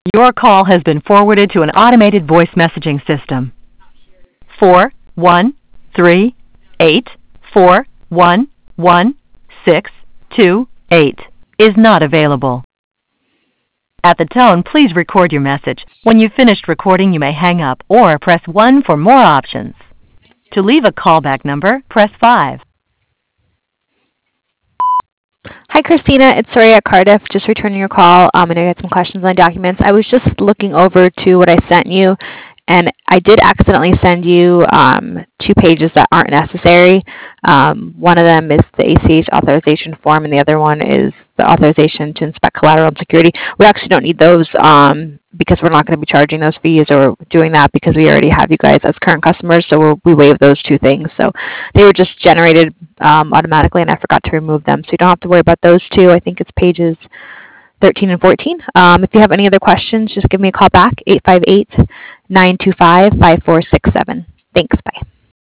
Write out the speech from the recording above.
Your call has been forwarded to an automated voice messaging system. 41384111628 is not available. At the tone, please record your message. When you've finished recording, you may hang up or press 1 for more options. To leave a callback number, press 5. Hi, Christina. It's Soraya at Cardiff. Just returning your call. I know you had some questions on documents. I was just looking over to what I sent you, and I did accidentally send you 2 pages that aren't necessary. One of them is the ACH authorization form, and the other one is the authorization to inspect collateral and security. We actually don't need those because we're not going to be charging those fees or doing that because we already have you guys as current customers, so we waive those 2 things. So they were just generated automatically, and I forgot to remove them. So you don't have to worry about those 2. I think it's pages 13 and 14. If you have any other questions, just give me a call back, 858-925-5467. Thanks. Bye.